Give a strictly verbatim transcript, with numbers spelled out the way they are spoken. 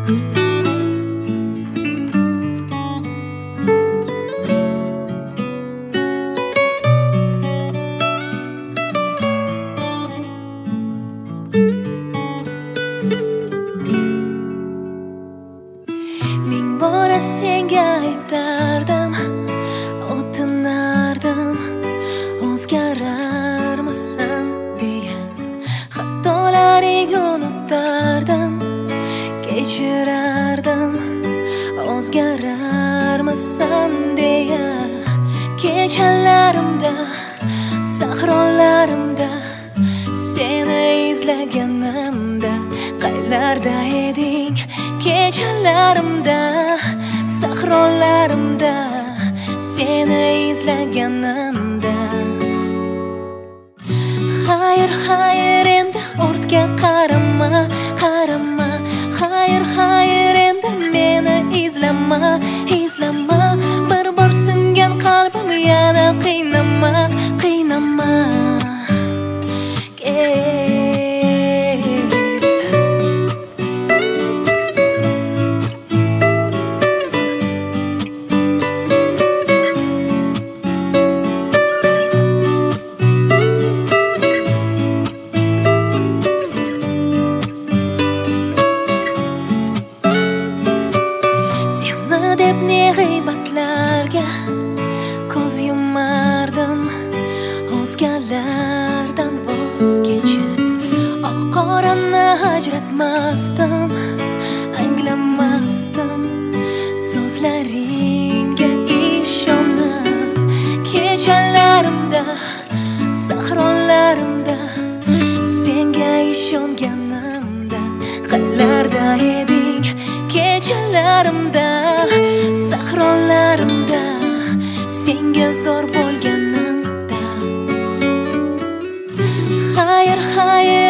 Ming bora senga aytardim, o'tinardim, o'zgararmisan deya. Xatolaring unutardim, kechirardim, o'zgararmisan deya. Kechalarimda, sahrolarimda seni izlaganimda qaylarda eding? Kechalarimda, sahrolarimda seni izlaganimda. Xayr, xayr, endi ortga qarama, qarama. Xayr, xayr, endi meni izlama, izlama. Bir bor singan qalbim yana qiynama, qiynama. Deb ne g'iybatlarga ko'z yumardim, o'zgalardan voz kechib. Oq qorani ajratmasdim, anglamasdim so'zlaringga ishonib. Kechalarimda, sahrolarimda senga ishonganimda qaylarda eding? Kechalarimda, sahrolarimda senga zor bo'lganimda. Xayr, xayr,